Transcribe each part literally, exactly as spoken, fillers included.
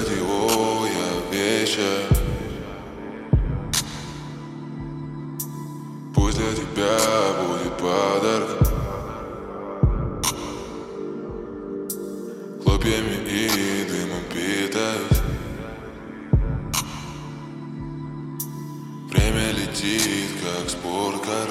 радио я вечер. Пусть для тебя будет подарком хлопьями и дымом питаюсь. Время летит, как спорткар.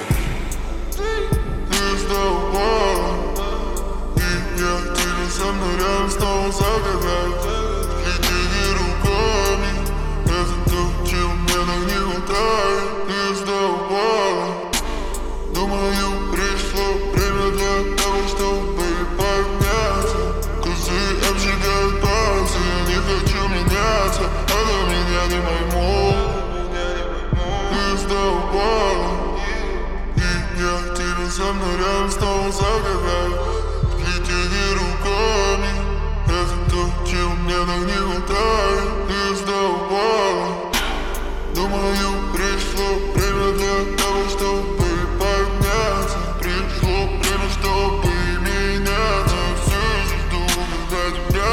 Ты сдавала, и я тебе со мной рядом снова загадать. Летели руками, это то, чего мне так не хватает. Ты сдавала, думаю, пришло время для того, чтобы подняться. Козы обжигают пальцы, я не хочу меняться, а до меня не пойму. Ты сдавала, и я тебе со мной рядом снова загадать. Летели руками, это то, чего мне так не хватает. Ты сдавала, думаю, пришло время для того, чтобы подняться. Пришло время, чтобы меняться. Все еще жду, когда тебя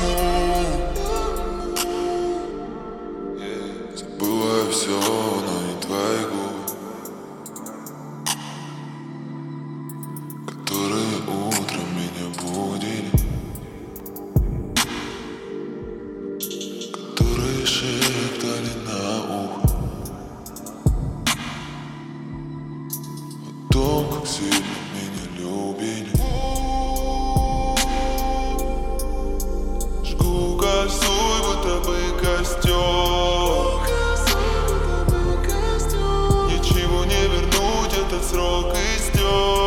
обниму. Забываю все, но не твои губы, которые утром меня будили, которые шептали на ухо о том, как сильно меня любили. Жгу косой, будто бы костер. Ничего не вернуть, этот срок истек.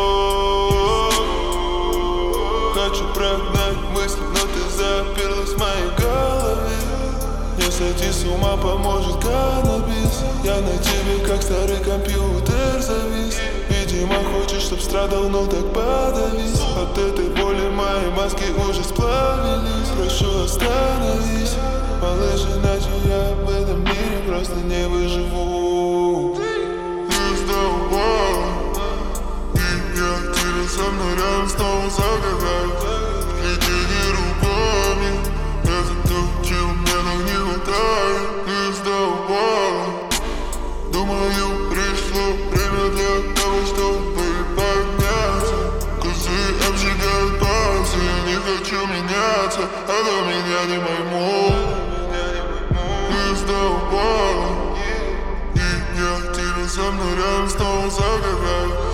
Хочу прогнать мысли, но ты заперлась в моей голове. Не сойти с ума поможет каннабис. Я на тебе, как старый компьютер, завис. Видимо, хочешь, чтоб страдал, но так подавись. От этой боли мои маски уже сплавились. Прошу, остановись, малыш, иначе я в этом мире просто не выживу. Ты сдавала, и я тебе со мной рядом снова загадать. Летели руками, это то, чего мне так не хватает. Ты сдавала, думаю, пришло время для того, чтобы подняться. Козы обжигают пальцы, я не хочу меняться, а до меня не пойму. Ты сдавала, и я тебе со мной рядом снова загадать.